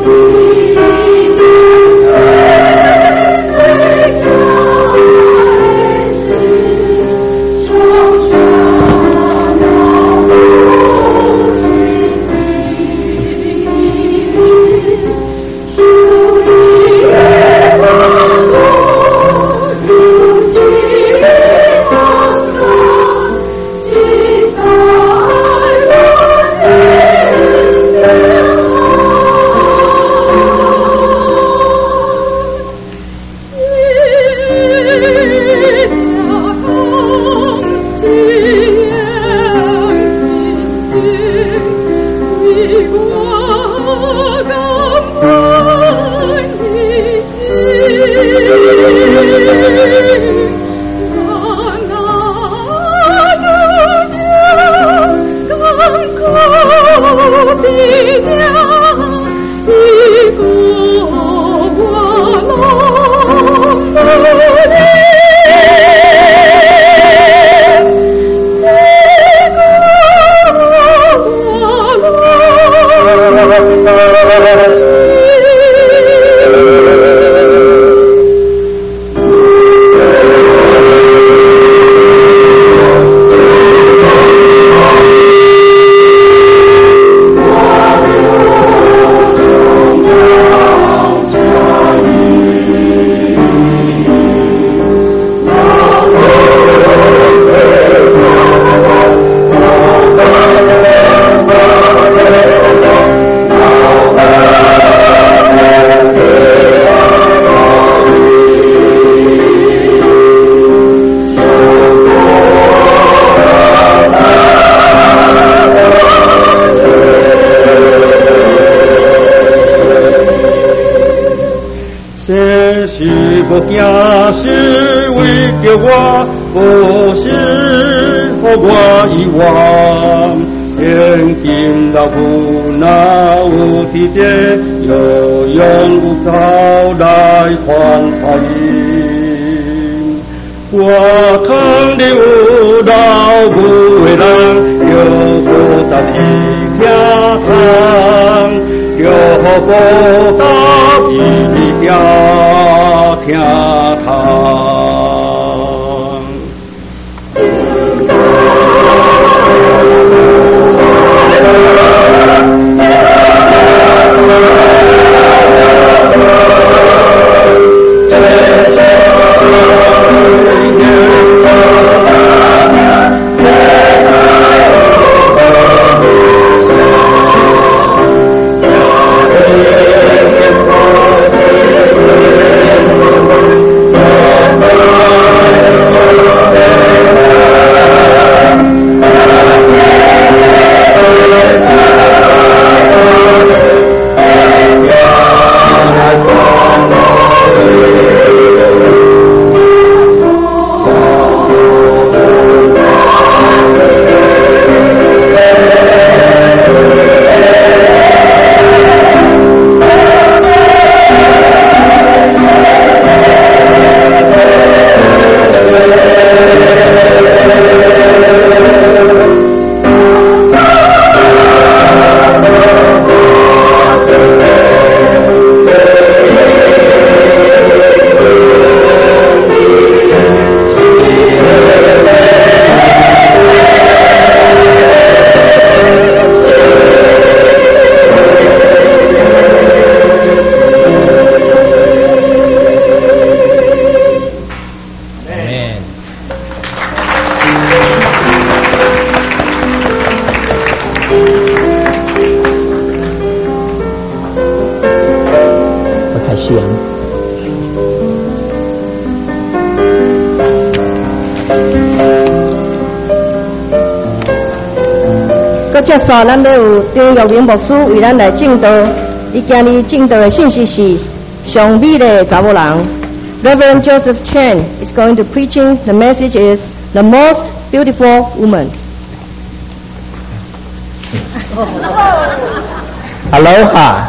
不惊是为着我，不是和我遗忘。天经老父那无地界，有永无高来还他因。我看的舞蹈不为人，有不大的天堂，有不大的天堂。 接续，咱要有张玉玲牧师为咱来证道。伊今日证道的信息是上美的查某人。Reverend Joseph Chen is going to preaching. The message is the most beautiful woman. Aloha.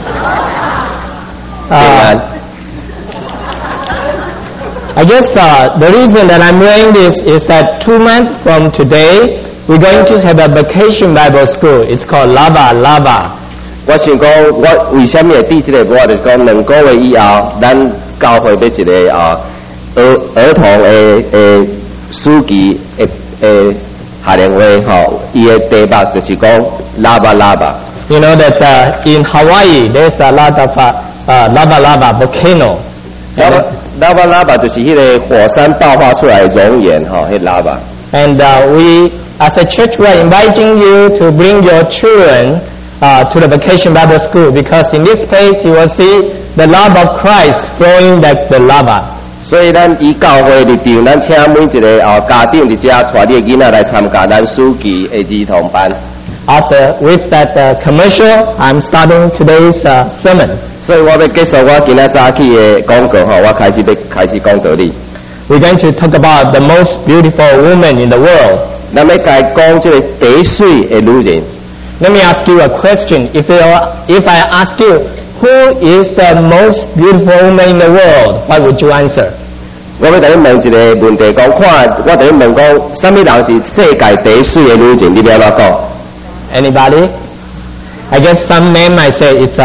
I guess the reason that I'm wearing this is that 2 months from today, we're going to have a vacation Bible school. It's called Lava Lava. 我想讲，我为什么会对这个歌？就是讲2个月以后，咱教会要一个儿童的书记夏令会吼，伊的题目就是讲lava lava。 You know that in Hawaii there's a lot of lava lava volcano. lava lava 就是迄个火山爆发出来的熔岩吼，迄 lava。 And we, as a church, we are inviting you to bring your children to the Vacation Bible School, because in this place you will see the love of Christ flowing like the lava. 所以咱以教会立场，咱请每一个家长伫遮带你的囡仔来参加咱书记的儿童班。 With that commercial, I'm starting today's sermon. 所以我要结束我今仔早起的广告吼，我开始讲道理。 We're going to talk about the most beautiful woman in the world. 咱要来讲这个第水的女人。 Let me ask you a question. If I ask you, who is the most beautiful woman in the world, what would you answer? 我要等你问一个问题，讲看我等你问讲，什么人是世界第水的女人？你要怎讲 ？Anybody? I guess some men might say it's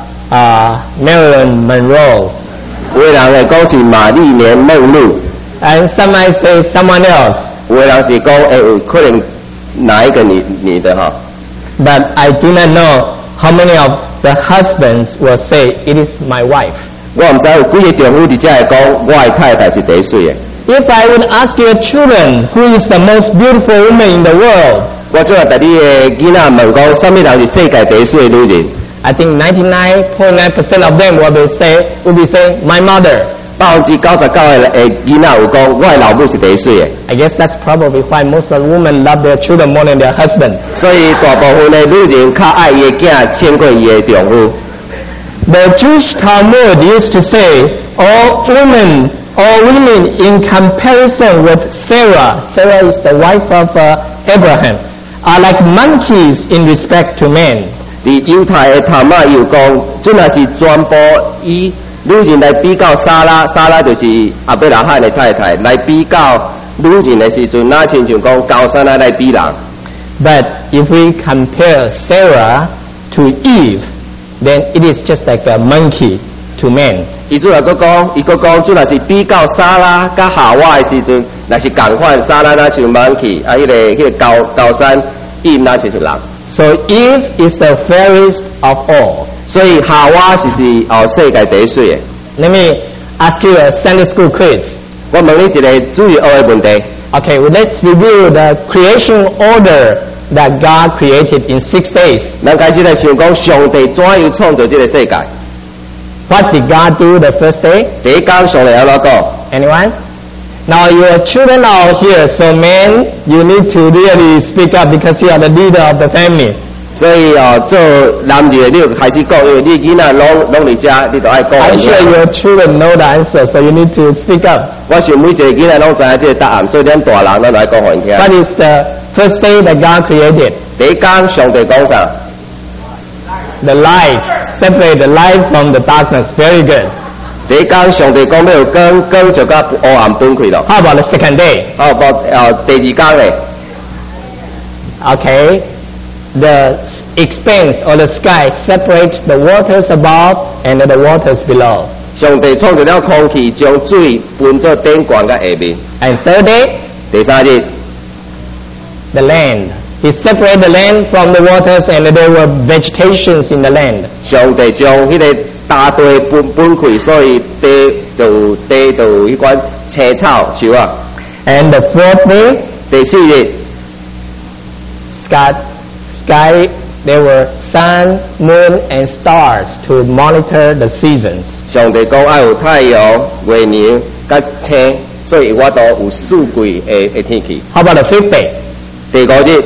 Marilyn Monroe. 有的人会讲是玛丽莲梦露。 And some might say someone else. 有的人是讲可能哪一个女的哈。 But I do not know how many of the husbands will say it is my wife. 我唔知有几个丈夫伫遮会讲我的太太是第水的。 If I would ask your children who is the most beautiful woman in the world, 我做下第你的囡仔问讲，什么人是世界第水的女人 I think 99.9% of them will be saying my mother. 99%的囡仔有讲，我的老母是第水的。 I guess that's probably why most of the women love their children more than their husband. 所以大部分的女人较爱伊的囝，胜过伊的丈夫。 The Jewish Talmud used to say, all women in comparison with Sarah is the wife of Abraham, are like monkeys in respect to men. 伫犹太的塔玛又讲，这若是全部以女人来比较莎拉就是亚伯拉罕的太太，来比较女人的时阵，那亲像讲高山来比人。 But if we compare Sarah to Eve, then it is just like a monkey to men. 伊主要佫讲，主若是比较莎拉甲夏娃的时阵，若是共款，莎拉那像 monkey， 迄个高山伊那像人。 So Eve is the fairest of all. 所以夏娃是世界第一水的。 Let me ask you a Sunday school quiz. 我问你一个主日学的问题。 Okay, well, let's review the creation order that God created in 6 days. 咱开始来想讲上帝怎样创造这个世界。 What did God do the first day? 第一天上帝安怎讲 Anyone? Now your children are here, so men, you need to really speak up because you are the leader of the family. 所以做男人你就开始讲，因为你囡仔拢伫遮，你就爱讲。 I'm sure your children know the answer, so you need to speak up. 我想每一个囡仔拢知影这个答案，所以咱大人咱来讲互因听。 What is the first day that God created? 第一天上帝讲啥 The light. Separate the light from the darkness. Very good. 第一天上帝讲要有光就甲黑暗分开咯。 How about the second day? 第二天咧 Okay. The expanse or the sky separate the waters above and the waters below. 上帝创造了空气，将水分做顶悬甲下面。 And third day, 第三日 the land. He separated the land from the waters and there were vegetations in the land. 上帝将迄个大地分开，所以地就迄款青草树啊。 And the fourth day, 第四日 sky, there were sun, moon, and stars to monitor the seasons. 上帝讲爱有太阳、月亮、甲星，所以我都有四季的天气。 How about the fifth day? 第五日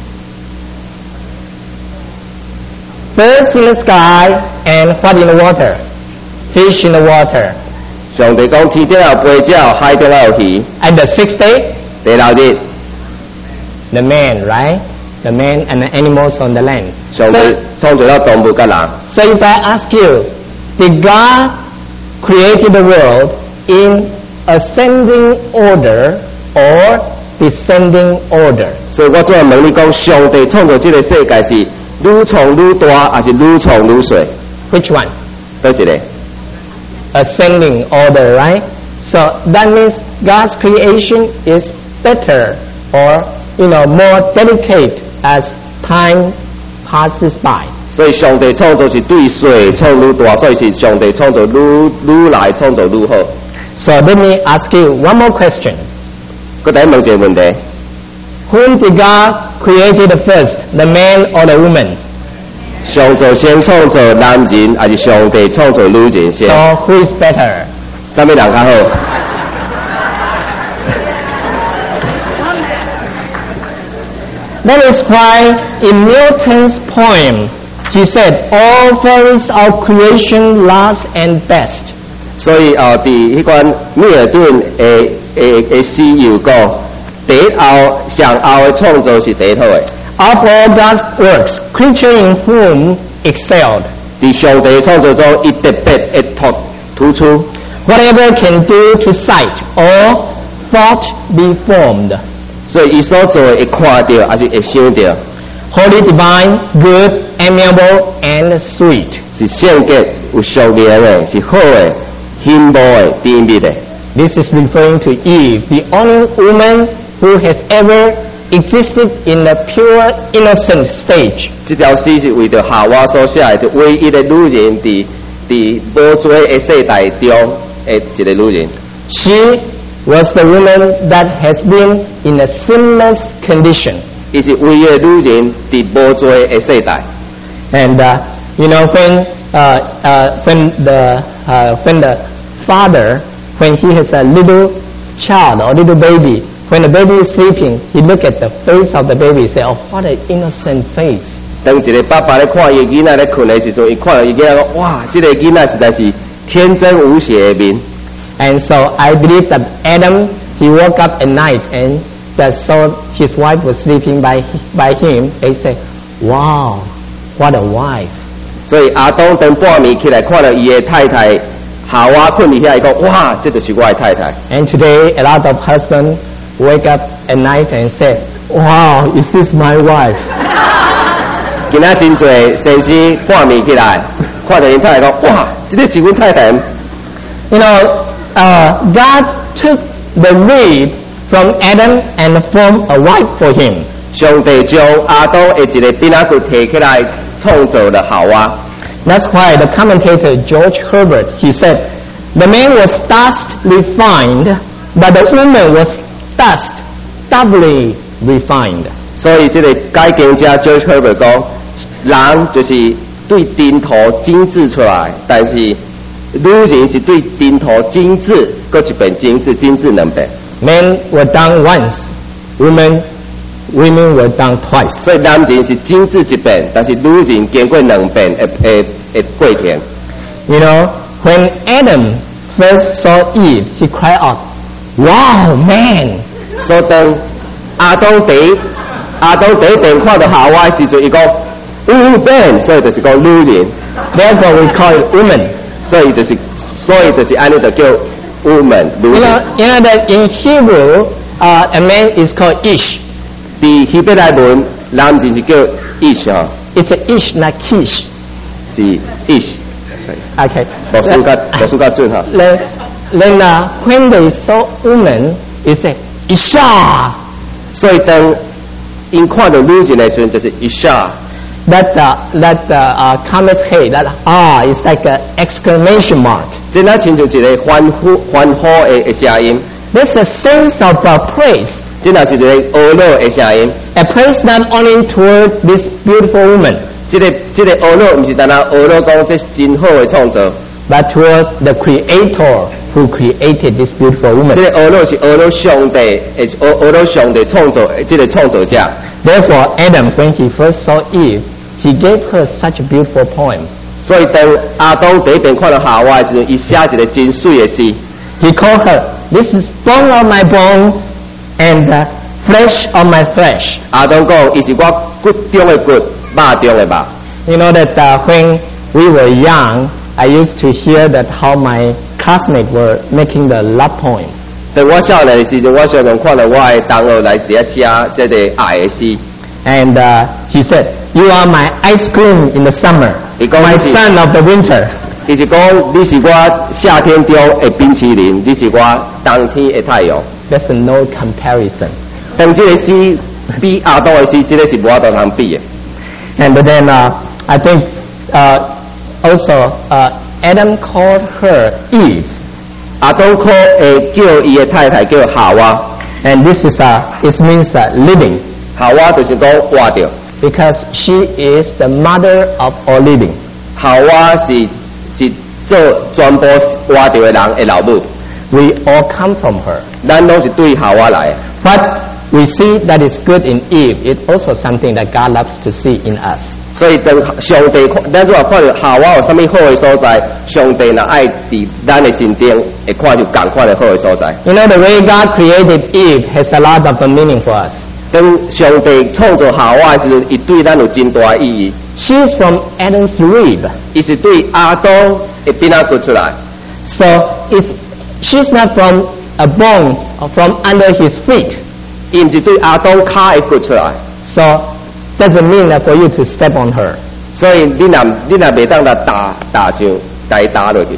Birds in the sky and what in the water? Fish in the water. 上帝讲天顶有飞鸟，海顶有鱼。 And the sixth day, 第六日 the man, right? The man and the animals on the land. 上帝创造了动物甲人。 So if I ask you, did God create the world in ascending order or descending order? 所以我做问你讲，上帝创造这个世界是愈创愈大，还是愈创愈细？ Which one? 倒一个？ Ascending order, right? So that means God's creation is better or, more delicate as time passes by. 所以上帝创造是对细创愈大，所以是上帝创造愈来创造愈好。 So let me ask you one more question. 我再问一个问题。 Whom did God created first, the man or the woman? 上帝先创造男人，还是上帝创造女人先？ So who is better? 什么人较好？ That is why in Milton's poem, he said, all fairies of creation last and best. 所以伫迄款米尔顿的诗有讲，第一后上后的创造是第一好的。 Of all God's works, creature in whom excelled. 伫上帝的创造中，伊特别会突出。 Whatever can do to sight or thought be formed. 所以伊所做的会看到，还是会想到， Holy, divine, good, amiable, and sweet. 是圣洁、有属灵的，是好的、幸福的、甜蜜的。 This is referring to Eve, the only woman who has ever existed in a pure, innocent stage. 这条诗是为着夏娃所写的，就唯一的女人伫无罪的世代中的一个女人。 She was the woman that has been in a sinless condition. 伊是唯一的女人伫无罪的世代。 And when the father, when he has a little child or little baby, when the baby is sleeping, he look at the face of the baby and say, "Oh, what an innocent face." 当一个爸爸咧看伊囡仔咧困的时阵，伊看到伊囡仔讲：哇，这个囡仔实在是天真无邪的面。 And so I believe that Adam, he woke up at night and that saw his wife was sleeping by him. They say, "Wow, what a wife!" 所以阿当等半暝起来，看到伊的太太夏娃困伫遐，伊讲：哇，这就是我的太太。 And today, a lot of husbands wake up at night and say, "Wow, is this my wife?" 今仔真侪先生半暝起来，看到因太太讲：哇，这个是阮太太。 God took the rib from Adam and formed a wife for him. 上帝将阿当的一个丁仔骨摕起来，创造了夏娃。 That's why the commentator George Herbert, he said, the man was dust refined, but the woman was dust doubly refined. 所以这个解经家 George Herbert 讲，人就是对丁头精致出来，但是女人是对丁头精致，搁一遍精致，精致两遍。 Men were done once, women were done twice. 所以男人是精致一遍，但是女人经过两遍的过程。 When Adam first saw Eve, he cried out, "Wow, man!" 所以当阿当第一遍看到夏娃的时阵，伊讲，man， 所以就是讲女人。 Therefore we call it woman. 所以就是安尼就叫 woman 女人。 that in Hebrew, a man is called Ish. 伫希伯来文，男人是叫 ish 哈， It's a Ish, not Kish. 是 ish。 Okay. 读书较准哈。 Then when they saw woman, they say, "Isha." 所以当因看到女人的时阵，就是 isha。 That comet head, that R is like an exclamation mark. 即那亲像一个欢呼的声音， There's a sense of praise. 即那是一个懊恼的声音。 A praise not only toward this beautiful woman, 这个懊恼，毋是单单懊恼讲这是真好的创造， but toward the Creator who created this beautiful 这 woman. 个懊恼是懊恼上帝，懊恼上帝创造这个创造者。 Therefore, Adam, when he first saw Eve, he gave her such a beautiful poem. 所以当阿当第一遍看到夏娃的时候，伊写一个真水的诗。 He called her, "This is bone of my bones and flesh of my flesh." 阿当讲，伊是我骨中的骨，肉中的肉。 You know that when we were young, I used to hear that how my classmates were making the love poem. 当我少年的时阵，我常常看到我的同学来伫遐写这个爱的诗。 And he said, "You are my ice cream in the summer, my sun of the winter." 伊是讲你是我夏天中的冰淇淋，你是我冬天的太阳。 There's no comparison. 但这个是比亚当的是，这个是无法度通比的。 And then I think also Adam called her Eve. 亚当可叫伊的太太叫夏娃， And this is it means living, 夏娃就是讲活着， because she is the mother of all living. 夏娃是一做全部活着的人的老母， We all come from her. 咱拢是对夏娃来的。 But we see that is good in Eve. It's also something that God loves to see in us. 所以当上帝看，咱如果看到夏娃有啥物好的所在，上帝若爱伫咱的心中，会看到同款的好的所在。 You know, the way God created Eve has a lot of meaning for us. 当上帝创造夏娃的时阵，伊对咱有真大的意义。 She is from Adam's rib. 伊是对亚当的边仔骨出来， So she's not from a bone or from under his feet. 伊毋是对亚当骹的骨出来。 So doesn't mean that for you to step on her. 所以你若袂当来打上，甲伊打落去。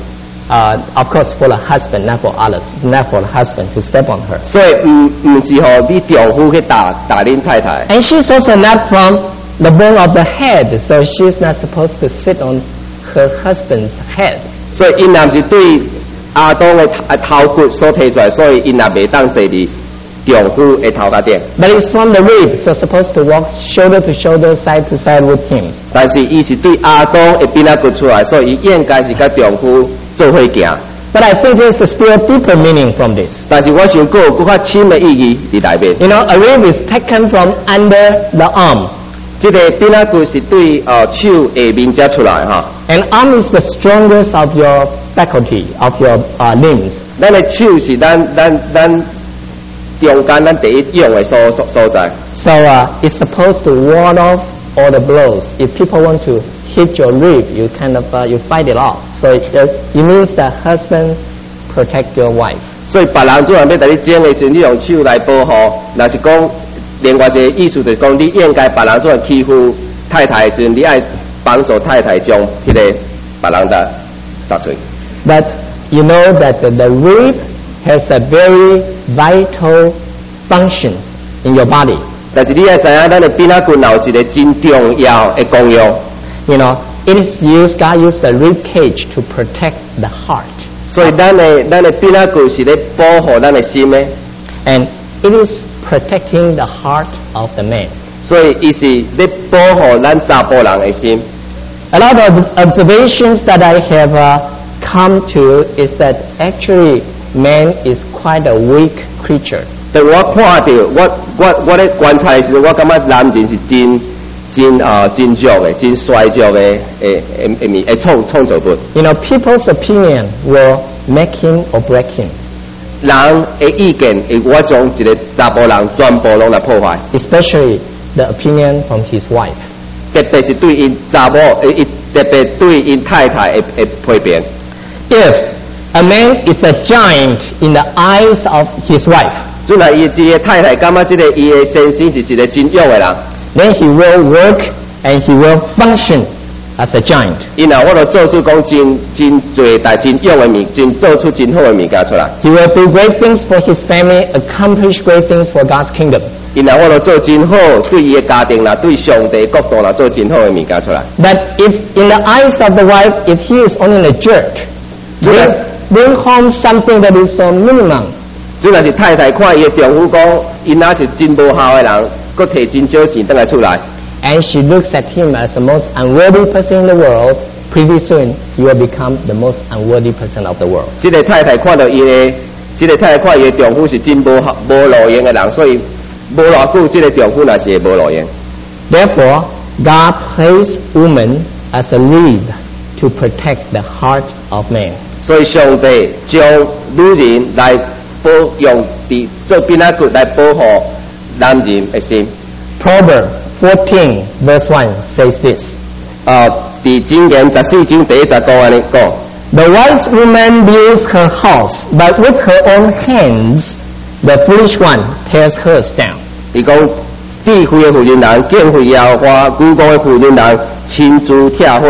Of course, for the husband, not for others, not for the husband to step on her. 所以毋是互你丈夫去打恁太太。 And she's also not from the bone of the head, so she's not supposed to sit on her husband's head. 所以因若毋是对亚当的头骨所提出来，所以因若袂当坐伫丈夫的头壳顶。 But it's from the rib, so supposed to walk shoulder to shoulder, side to side with him. 但是伊是对亚当的边仔骨出来，所以伊应该是甲丈夫做伙行。 But I think there's a still deeper meaning from this. 但是我想佫有较深的意义伫内面。 You know, a rib is taken from under the arm. 这个边仔骨是对手下面才出来哈。 And arm is the strongest of your faculty, of your limbs. 咱的手是咱中间咱第一用的所在。 So it's supposed to ward off all the blows. If people want to hit your rib, you kind of you fight it off. So it means that husband protect your wife. 所以别人做人要甲你争的时候，你用手来保护。若是讲另外一个意思，就是讲你应该别人做人欺负太太的时候，你爱帮助太太将迄个别人的杀碎。 But you know that the rib has a very vital function in your body. 但是你要知影，咱的边仔骨有一个真重要的功用。 You know, it is used, God used the rib cage to protect the heart. 所以咱的边仔骨是咧保护咱的心的， And it is protecting the heart of the man. 所以伊是咧保护咱查甫人的心。 A lot of observations that I have come to is that actually man is quite a weak creature. 当我看到我咧观察的时候，我感觉男人是真弱的、真衰弱的创造物。 You know, people's opinion will make him or break him. 人的意见会我将一个查甫人全部拢来破坏， Especially the opinion from his wife. 特别是对因查某，特别对因太太的批评。 If a man is a giant in the eyes of his wife, 准来伊这个太太感觉这个伊的先生是一个真勇的人， then he will work and he will function as a giant. 因后我就做出讲真侪代真勇的真做出真好的物件出来。 He will do great things for his family, accomplish great things for God's kingdom. 因后我就做真好，对伊的家庭啦，对上帝的国度啦，做真好的物件出来。 But if in the eyes of the wife, if he is only a jerk, bring home something that is so minimum, 主要是太太看伊的丈夫讲，因那是真无效的人，佮摕真少钱倒来出来。 and she looks at him as the most unworthy person in the world, pretty soon he will become the most unworthy person of the world. 这个太太看到伊的，这个太太看伊的丈夫是真无路用的人，所以无偌久，这个丈夫也是会无路用。 Therefore, God placed woman as a rib to protect the heart of man. 所以上帝将女人来用做边仔骨来保护男人的心。 Proverbs 14 verse 1 says this. 伫箴言14章第1節安尼講。 The wise woman builds her house, but with her own hands, the foolish one tears hers down. 伊講智慧的妇人人，敬畏耶和华，古公的妇人人，亲自拆火。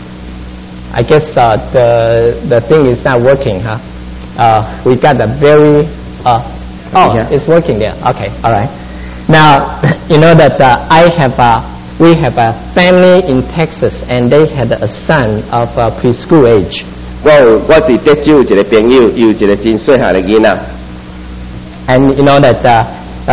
I guess the thing is not working, huh? We got a very it's working there. Okay, all right. Now you know that we have a family in Texas, and they had a son of preschool age. 我是德州有一个朋友，有一个真细汉的囡仔。 And you know that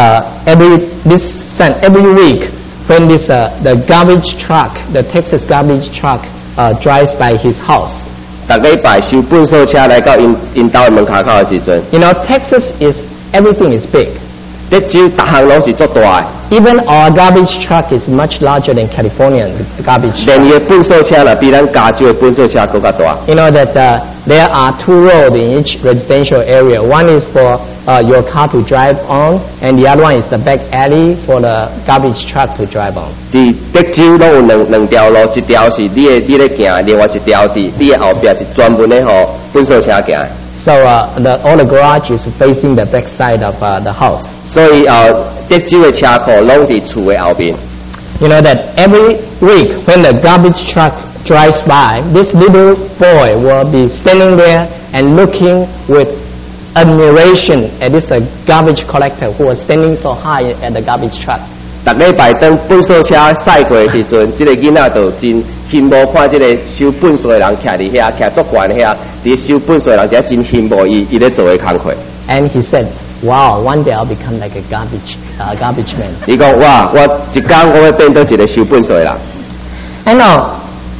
this son every week when the garbage truck, the Texas garbage truck drives by his house. 逐礼拜收粪扫车来到因家的门口的时阵， You know, Texas everything is big. 德州逐项拢是足大的。 Even our garbage truck is much larger than California garbage truck. 连伊的粪扫车啦，比咱加州的粪扫车更加大。 You know that there are 2 roads in each residential area. One is for your car to drive on, and the other one is the back alley for the garbage truck to drive on. 伫德州拢有两条路，一条是你咧行，另外一条伫你的后壁是专门咧互粪扫车行。 So all the garage is facing the back side of the house. 所以德州的车库拢伫厝的后面。 You know that every week when the garbage truck drives by, this little boy will be standing there and looking with admiration at this garbage collector who was standing so high at the garbage truck. 逐礼拜当粪扫车驶过的时阵，这个囡仔就真羡慕看这个收粪扫的人徛伫遐，徛足悬遐，伫收粪扫的人才真羡慕伊咧做的工课。 And he said, "Wow, one day I'll become like a garbage man." 伊讲哇，我一天我要变做一个收粪扫的人。 And now,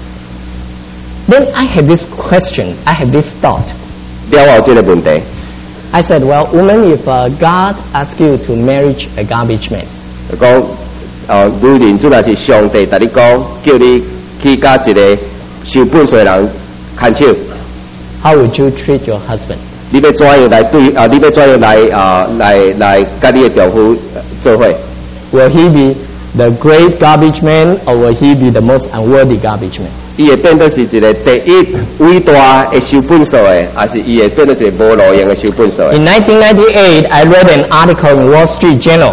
then I had this question, I had this thought. 了我有这个问题， I said, well, woman, if God asks you to marry a garbage man, 就讲女人主要是上帝甲你讲，叫你去甲一个收粪扫的人牵手， how would you treat your husband? 你要怎样来对你要怎样来甲你的丈夫做伙？ Will he be the great garbage man, or will he be the most unworthy garbage man? 伊会变做是一个第一伟大的收粪扫的，还是伊会变做一个无路用的收粪扫的？ In 1998, I read an article in Wall Street Journal.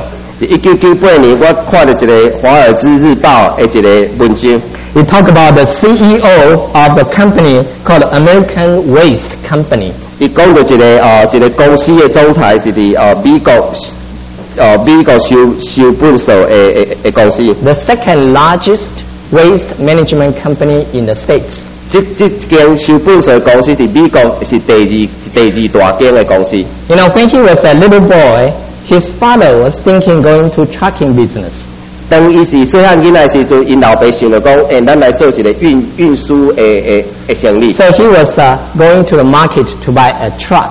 1998年，我看到一个《华尔兹日报》的一个文章， It talked about the CEO of the company called American Waste Company. 伊讲到一个公司的总裁是伫美国收粪扫的公司。 The second largest waste management company in the States. 这间收粪扫的公司伫美国是第二大间的公司。 You know, when he was a little boy, his father was thinking going to trucking business. 当伊是细汉囡仔时阵，因老爸想着讲，咱来做一个运输的生意。 So he was going to the market to buy a truck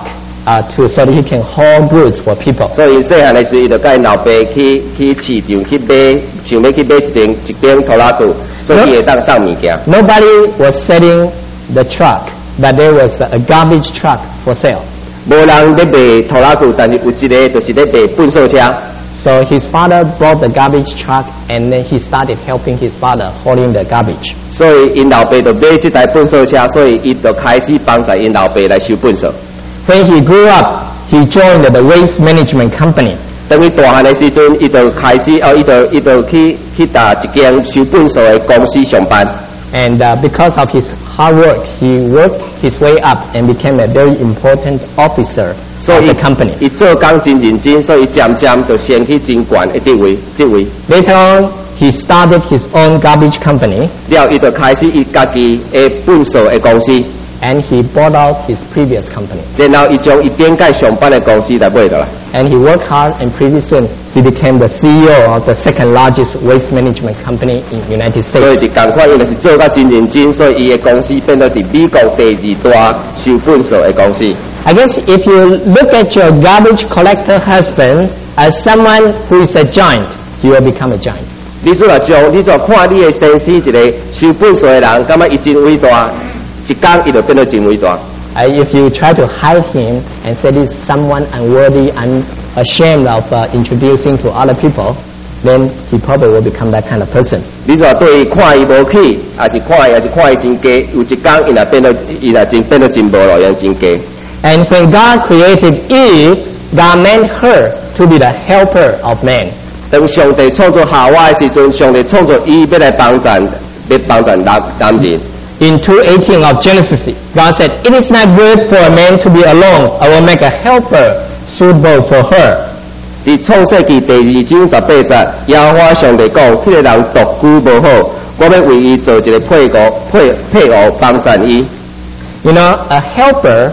so that he can haul goods for people. 所以细汉的时，伊就甲因老爸去市场去买，想要去买一顶拖拉机，所以伊会当送物件。 Nobody was selling the truck, but there was a garbage truck for sale. 无人咧卖拖拉机，但是有一个就是咧卖粪扫车。 So his father bought the garbage truck, and then he started helping his father hauling the garbage. 所以因老爸就买这台粪扫车，所以伊就开始帮助因老爸来收粪扫。 When he grew up, he joined the waste management company. 等伊大汉的时阵，伊就开始伊就去打一间收粪扫的公司上班。 And because of his hard work, he worked his way up and became a very important officer of the company. 伊做工真认真，所以渐渐就升起真悬的职位。 Later on, he started his own garbage company, 了，伊就开始伊家己的粪扫的公司， and he bought out his previous company. 然后伊将伊顶界上班的公司来买倒来。 And he worked hard, and pretty soon he became the CEO of the second largest waste management company in the United 所以 States. 是共款，伊就是做甲真认真，所以伊的公司变到伫美国第二大收粪扫的公司。 I guess if you look at your garbage collector husband as someone who is a giant, you will become a giant. 你做来看你的先生一个收粪扫的人，感觉伊真伟大，一天伊就变到真伟大。 If you try to hide him and say this is someone unworthy, ashamed of introducing to other people, then he probably will become that kind of person. 你说对伊看伊无起，还是看伊真假，有一天伊若变到真无路用真假。 And when God created Eve, God meant her to be the helper of man. 当上帝创造夏娃的时阵，上帝创造伊要来帮助男人。 In 2:18 of Genesis, God said, "It is not good for a man to be alone. I will make a helper suitable for her." 伫创世纪第2章18节，耶和华上帝讲：，迄个人独居无好，我要为伊做一个配偶帮助伊。 You know, a helper,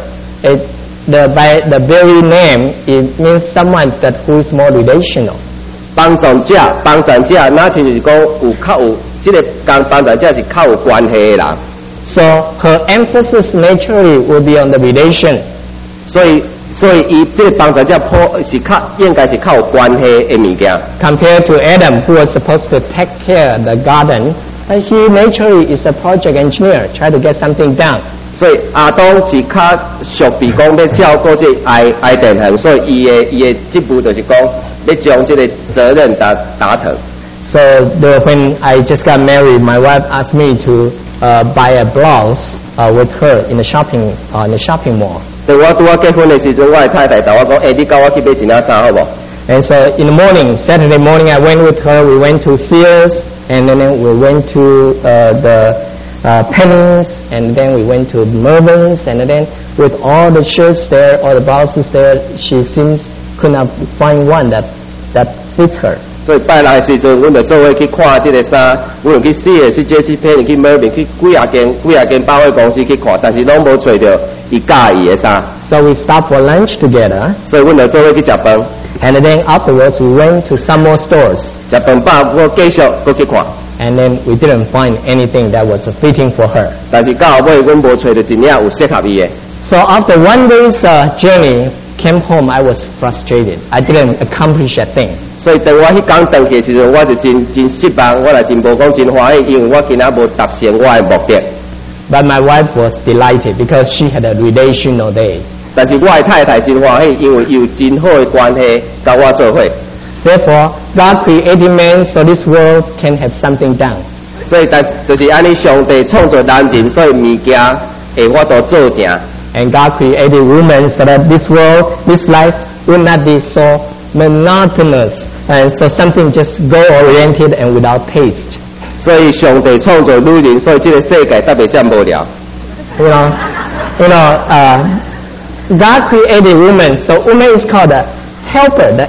by the very name, it means someone that who is more relational. 帮助者，那就是讲有这个帮助者是较有关系的人。 So her emphasis naturally will be on the relation. 所以伊这个帮助者应该是较有关系的物件。 Compared to Adam, who was supposed to take care of the garden, he naturally is a project engineer, try to get something done. 所以亚当是较属比讲要照顾这爱电行，所以伊的职务就是讲要将这个责任达成。 So when I just got married, my wife asked me to buy a blouse with her in the shopping mall. 当我拄结婚的时阵，我的太太同我讲：，你跟我去买一件衫好无？ And so in the morning, Saturday morning, I went with her. We went to Sears, and then we went to the Pennies, and then we went to Mervyn's, and then with all the shirts there, all the blouses there, she could not find one that fits her. 所以拜六的时阵，阮就做伙去看这个衫，阮去试的是 J.C.Penney 去 Mervyn 去几啊间百货公司去看，但是拢无找到伊介意的衫。 So we stopped for lunch together. 所以阮就做伙去食饭。 And then afterwards we went to some more stores. 食饭饱，我继续搁去看。 And then we didn't find anything that was fitting for her. 但是到后尾，阮无找到一领有适合伊的。 So after one day's journey, came home, I was frustrated. I didn't accomplish a thing. 所以当我迄天回去的时候，我就真失望，我也真无讲真欢喜，因为我今仔无达成我的目的。 But my wife was delighted because she had a relational day. 但是我的太太真欢喜，因为有真好的关系跟我做伙。 Therefore, God created man so this world can have something done. 所以，就是安尼，上帝创造男人，所以物件会法度做成。 And God created woman so that this world, this life will not be so monotonous, and so something just goal-oriented and without taste. 所以上帝创造女人，所以这个世界特别这么无聊。 You know, God created woman, so woman is called a helper, the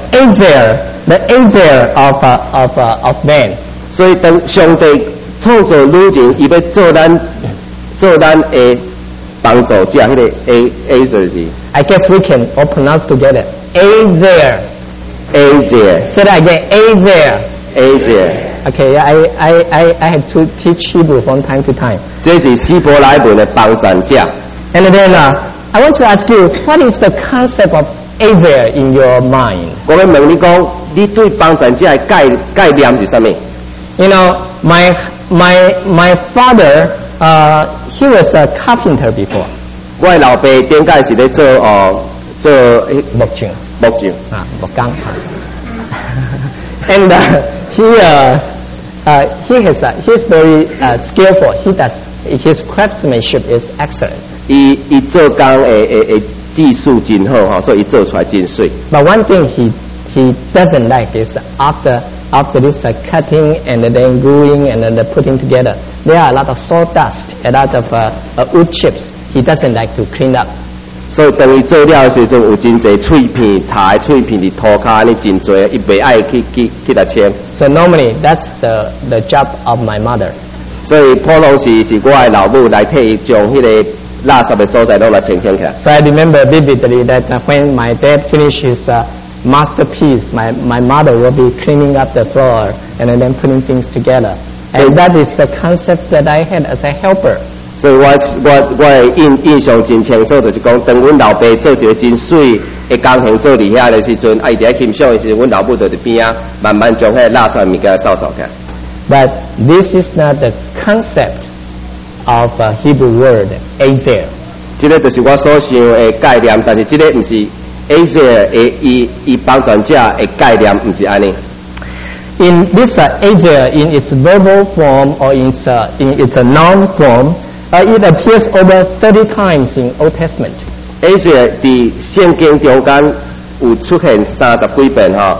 Azer of man. 所以当上帝创造女人，伊要做咱的帮助者，迄个 Azer 是。 I guess we can all pronounce together. Azer. Say that again. Azer. Okay, I have to teach Hebrew from time to time. 这是希伯来文的帮助者。 And then I want to ask you, what is the concept of Azer in your mind? 我要问你讲，你对帮助者的概念是啥物？ You know, my father, he was a carpenter before. 我的老爸顶届是咧做木匠。木工。And he's very skillful. His craftsmanship is excellent. 伊做工的技术真好哈，所以伊做出来真水。 But one thing he doesn't like is after this cutting and then gluing and then putting together, there are a lot of sawdust, a lot of wood chips. He doesn't like to clean up. 所以当伊做了的时阵，有真侪碎片、茶的碎片伫涂骹安尼真侪，伊袂爱去来清。 So normally that's the job of my mother. 所以普通是我的老母来替伊将迄个垃圾的所在拢来清起来。 So I remember vividly that when my dad finished his masterpiece, my mother will be cleaning up the floor and then putting things together. And that is the concept that I had as a helper. 所以我的印象真清楚，就是讲，当阮老爸做一个真水的工程做伫遐的时阵，伊伫遐欣赏的时阵，阮老母就伫边啊，慢慢将迄个垃圾物件扫起来。 But this is not the concept of a Hebrew word, Azer. 这个就是我所想的概念，但是这个不是 Azer 的伊帮助者的概念，不是安尼。 In this Azer, in its verbal form or in its noun form, it appears over 30 times in Old Testament. Azer 伫圣经中间有出现30几遍哈，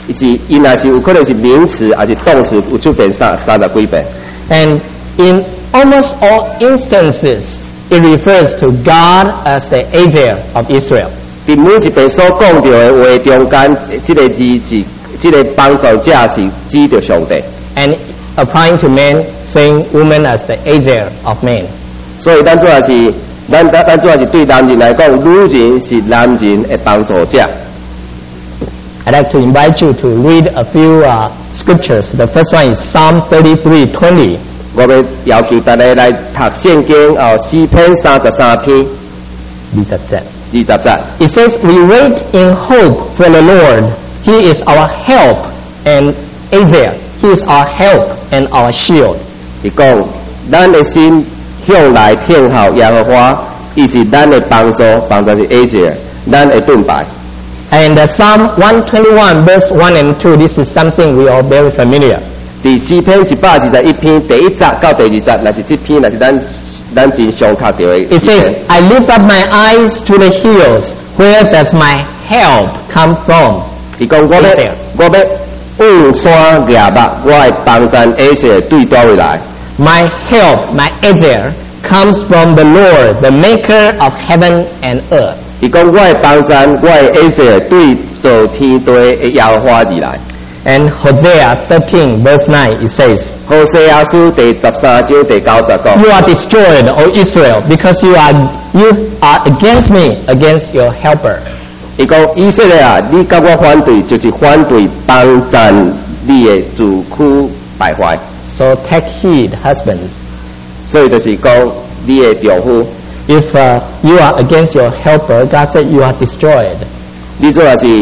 因也是有可能是名词，还是动词，有出现30几遍。 And in almost all instances, it refers to God as the Azer of Israel. 伫每一遍所讲到的话中间，这个字是这个帮助者是指着上帝。 And applying to men, saying woman as the Azer of men. 所以咱主要是对男人来讲，女人是男人的帮助者。 I'd like to invite you to read a few scriptures. The first one is Psalm 33:20. 我要要求大家来读圣经诗篇33篇 20節。 20節。 It says, "We wait in hope for the Lord. He is our help and Azer. He is our help and our shield." 伊講，咱的心向來聽候耶和華，伊是咱的幫助，幫助是 Azer， 咱的盾牌。 And Psalm 121 verse 1 and 2, this is something we are very familiar. 第詩篇121篇第1節到第2節，乃是這篇，乃是咱真常讀到的。 It says, "I lift up my eyes to the hills. Where does my help come from?" 伊講我要往山仰目，我的幫助 Azer 對叨位來。 My help, my Azer, comes from the Lord, the maker of heaven and earth. 伊講我的幫助，我的 Azer 對造天地的耶和華而來。 And Hosea 13 verse 9, it says, 何西阿書第13章第9節講。 "You are destroyed, O Israel, because you are against me, against your helper." 伊講以色列啊，你甲我反對，就是反對幫助你的自區敗壞。 So take heed, husbands. 所以就是講你的丈夫， If you are against your helper, God said you are destroyed. 你做也是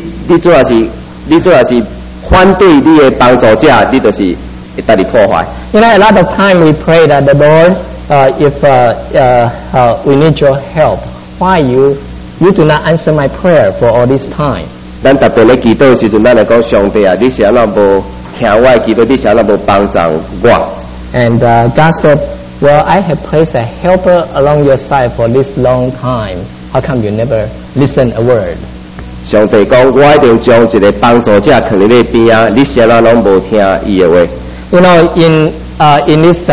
反對你的幫助者，你就是會帶你破壞。 You know, a lot of time we pray that the Lord, if we need your help, why you do not answer my prayer for all this time? 咱特別咧祈禱時陣，咱來講上帝啊，你是安怎無聽我的祈禱，你是安怎無幫助我？ And God said, "Well, I have placed a helper along your side for this long time. How come you never listen a word?" 上帝講，我一定將一個幫助者放喺你邊啊，你是安怎攏無聽伊的話？ You know, in this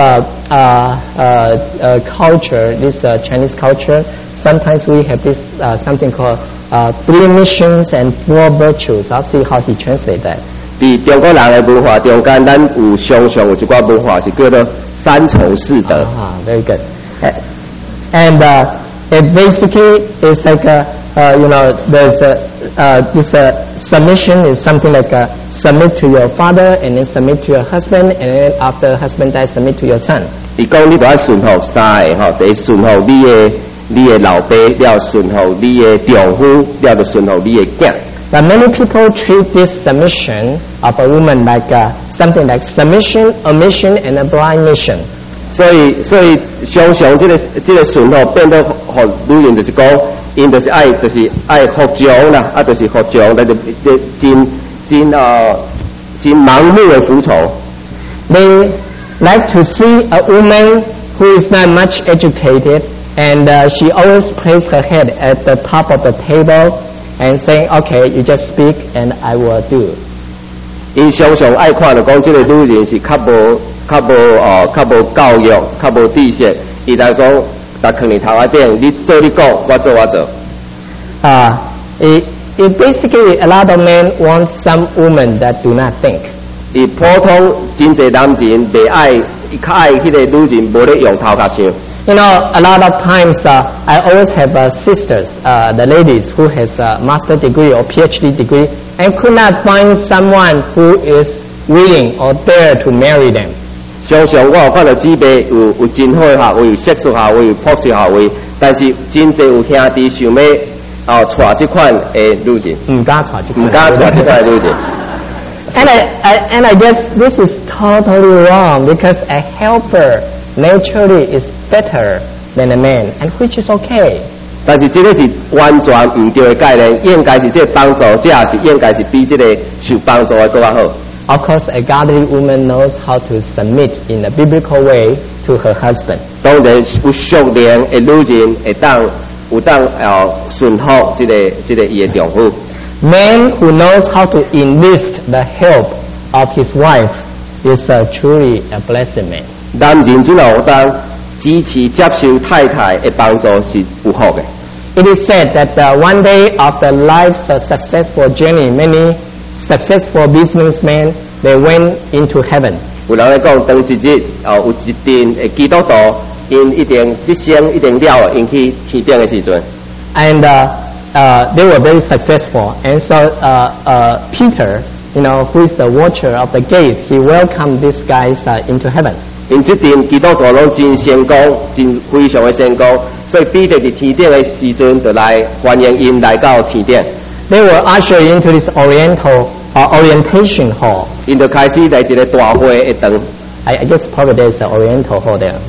culture, this Chinese culture, sometimes we have this something called 3 missions and 4 virtues. I'll see how he translates that. 伫中國人的文化中間，咱有常有一寡文化是叫做3重四德。 Very good. And it basically is like you know, there's this submission is something like submit to your father, and then submit to your husband, and then after husband dies, submit to your son. 伊講你要順服3個吼，第一順服你的老爸，了順服你的丈夫，了就順服你的囝。 But many people treat this submission of a woman like something like submission, omission, and a blind mission. 所以常常這個順服變到互女人就是講，因就是愛服從啦，就是服從，但就真盲目的服從。 They like to see a woman who is not much educated, and she always places her head at the top of the table and saying, "Okay, you just speak and I will do." 因常常愛看就講，這個女人是較無教育，較無知識，伊就講，搭囥喺頭仔頂，你做你講，我做我做。 It basically a lot of men want some women that do not think. 伊普通真濟男人袂愛，伊較愛迄個女人無咧用頭殼想。 You know, a lot of times I always have sisters, the ladies who has a master degree or PhD degree, and could not find someone who is willing or dare to marry them. 常常我有看到姊妹有真好嘅學位，有碩士學位，有博士學位，但是真濟有兄弟想要娶這款嘅女人，唔敢娶這款女人。 And I guess this is totally wrong, because a helper naturally is better than a man, and which is okay. 但是這個是完全唔對嘅概念，應該是這個幫助者是應該是比這個受幫助嘅更加好。 Of course, a godly woman knows how to submit in a biblical way to her husband. 當然有熟練嘅女人會當順服這個伊嘅丈夫。 Man who knows how to enlist the help of his wife is truly a blessed man. 男人只有当支持接受太太的帮助是有福的。 It is said that one day of the life's successful journey, many successful businessmen they went into heaven. 有人来讲，当一日有一定的基督徒，因一定这生一定了，因去天顶的时阵， And they were very successful. And so Peter, who is the watcher of the gate, he welcomed these guys into heaven. 因这阵基督徒拢真成功，真非常的成功，所以彼得伫天顶的时阵，就来欢迎因来到天顶。 They were ushered into this orientation hall. 因就开始来一个大会的堂。 I guess probably there's an oriental hall there.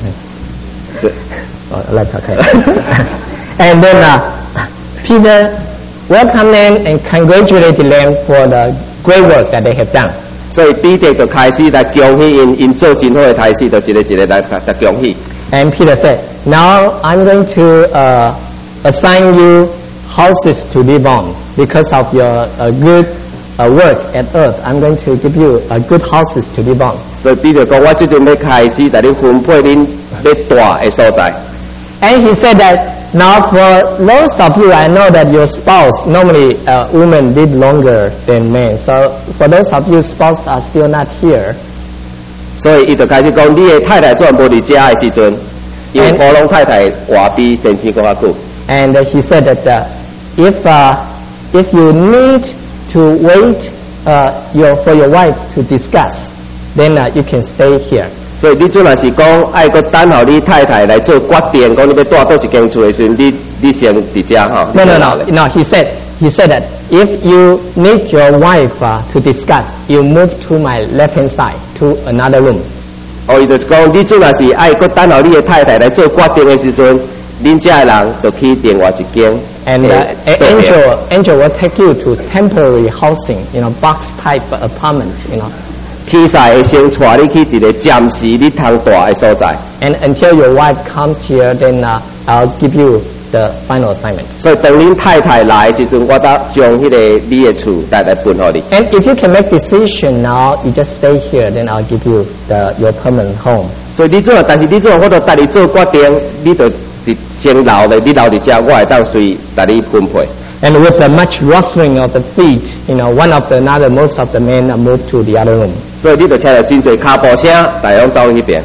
That's okay. And then Peter welcomed them and congratulated them for the great work that they have done. 所以彼得就开始来恭喜因做真好的开始，就一个来恭喜。 And Peter said, "Now I'm going to assign you houses to live on because of your good work at earth. I'm going to give you good houses to live on." 所以彼得讲，我即阵要开始，带恁分配恁要住的所在。 And he said that now for those of you, I know that your spouse, normally women live longer than men. So for those of you spouse are still not here. 所以伊就开始讲，你的太太全无伫遮的时阵，因为普通太太活比先生更较久。 And he said that if you need to wait for your wife to discuss, then you can stay here. 所以你准若是讲爱搁等候你太太来做决定，讲你要住倒一间厝的时阵，你先伫遮吼。 No. He said that if you need your wife to discuss, you move to my left hand side to another room. 伊就是讲，你准若是爱搁等候你的太太来做决定的时阵，恁遮的人就去另外一间。 And angel will take you to temporary housing, box type apartment, 天使会先带你去一个暂时你通住的所在。 And until your wife comes here, then I'll give you the final assignment. 所以当恁太太来的时阵，我才将迄个你的厝带来分予你。 And if you can make decision now, you just stay here, then I'll give you your permanent home. 所以但是你我都带你做决定，你就先留咧，你留伫遮，我会当随带你分配。 And with the much rustling of the feet, one after another, most of the men moved to the other room. 所以你就听到真侪脚步声，大家走去迄边。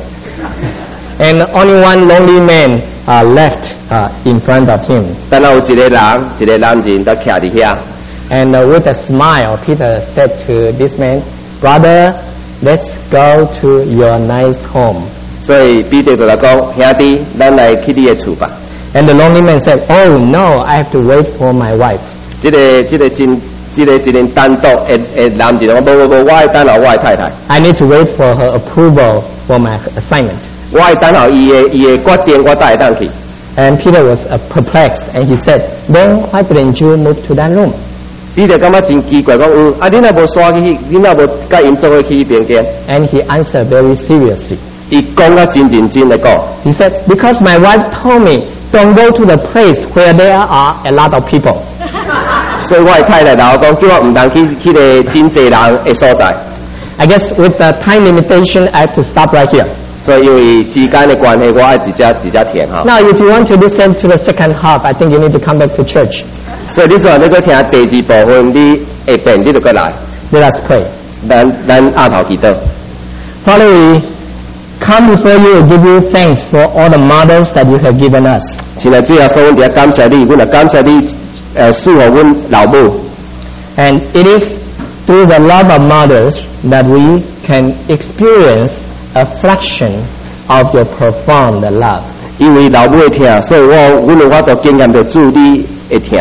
And only one lonely man left in front of him. 但有一个男人，就徛伫遐。 And with a smile, Peter said to this man, "Brother, let's go to your nice home." 所以彼得就来讲，兄弟，咱来去你的厝吧。 And the lonely man said, "Oh no, I have to wait for my wife." 这个单独的男人讲，无，我爱等候我的太太， I need to wait for her approval for my assignment. 我爱等候伊的决定，我才会当去。 And Peter was perplexed, and he said, "Then why didn't you move to that room?" 彼得感觉真奇怪，讲你若无刷去，你若无甲因做伙去迄边间。 And he answered very seriously. 伊讲啊真认真的讲， He said, "Because my wife told me, don't go to the place where there are a lot of people." 所以我的太太老讲，叫我唔通去个真济人的所在。 I guess with the time limitation, I have to stop right here. 所以因为时间的关系，我爱直接停哈。 Now, if you want to listen to the second half, I think you need to come back to church. 所以你做你去听第二部分，你下边你就过来， Let us pray. 咱压头祈祷。 Father, we come before you and give you thanks for all the mothers that you have given us. 现在主要说，阮就感谢你，阮也感谢你，赐予阮老母。 And it is through the love of mothers that we can experience a fraction of your profound love. 因为老母的疼，所以阮有法度经验到主你的疼。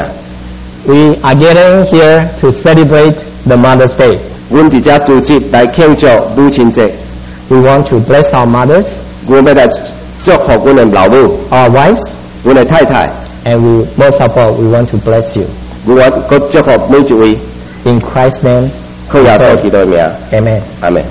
We are getting here to celebrate the Mother's Day. 阮伫遮组织来庆祝母亲节， We want to bless our mothers, 阮要来祝福阮的老母， our wives, 阮的太太， and most of all, we want to bless you. 阮搁祝福每一位， In Christ's name, 靠耶稣基督的名， amen. 阿门。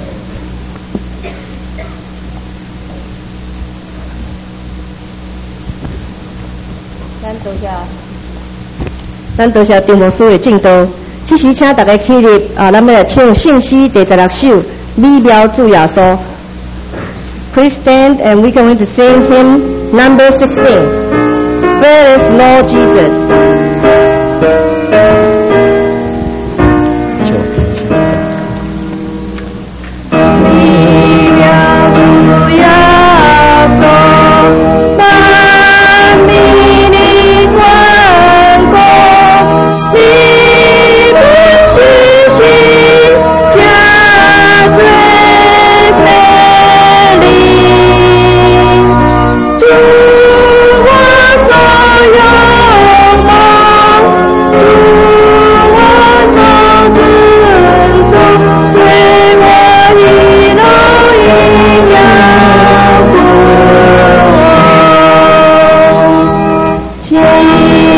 咱多谢丁牧师的敬祷， 此时请大家起立，咱们来唱圣诗第16首《美妙主耶稣》。Please stand and we're going to sing hymn number 16. Praise Lord Jesus. 美妙主耶稣，万民的冠国，你们是谁？家最胜利，主我所仰望，主我所尊重，最我一路一样不忘。